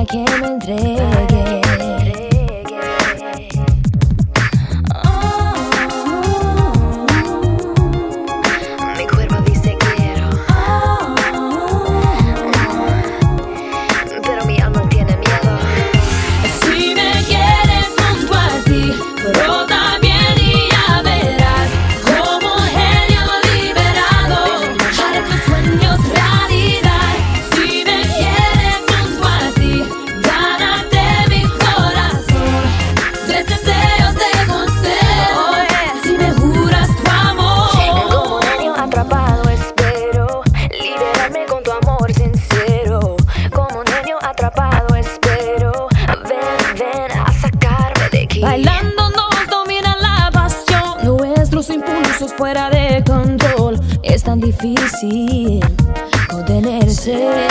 para que me entregue. Mi cuerpo dice quiero, pero mi alma tiene miedo. Si me quieres junto a ti, brota bien y ya verás como un genio liberado hará tus sueños realidad. Si me quieres junto a ti, gánate mi corazón. 3 deseos te concedo si me juras tu amor. Como un genio atrapado espero liberarme con tu amor sincero. Como un genio atrapado espero ven a sacarme de aquí. Bailando nos domina la pasión, nuestros impulsos fuera de control. Es tan difícil contenerse.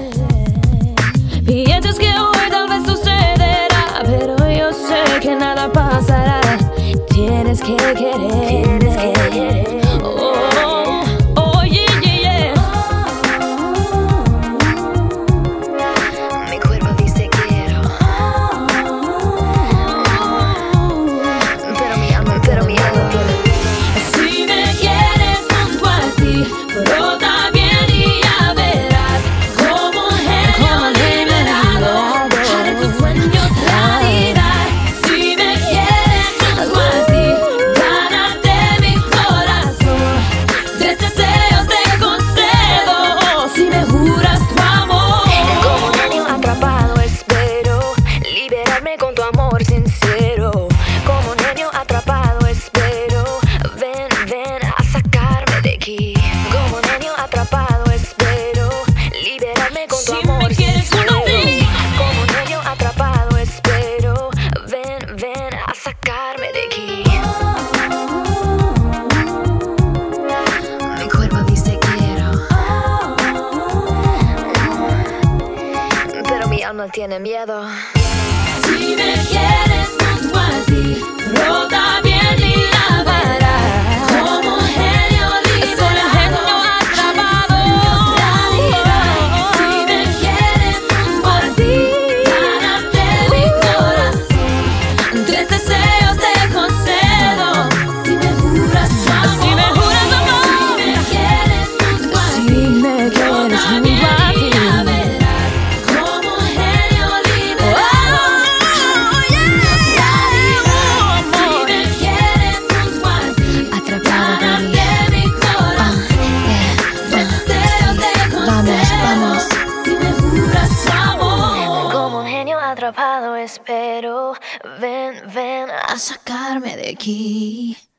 Piensas que hoy tal vez sucederá, pero yo sé que nada pasará. Tienes que querer. Oh, yeah, yeah, yeah. Mi cuerpo dice quiero, pero mi alma tiene miedo. Si me quieres junto a ti, brota bien y ya verás como un genio liberado hará tus sueños realidad. Si me quieres junto a ti, gánate mi corazón. 3 deseos te concedo si me juras tu amor. Como un genio atrapado espero liberarme con tu amor sincero. Como un genio atrapado espero ven a sacarme de aquí. Como un genio atrapado espero liberarme con tu Si amor me quieres sincero. junto a ti. Como un genio atrapado espero ven a sacarme de aquí. Mi cuerpo dice quiero, pero mi alma tiene miedo. Si me quieres junto a ti, brota bien y la verás como un genio liberado atrapado. Si me quieres junto a ti, gánate mi corazón. 3 deseos te concedo si me juras tu amor. Si me juras tu amor. Si me quieres junto a ti, brota bien y la verás como un genio liberado. Como un genio atrapado espero ven A sacarme de aquí.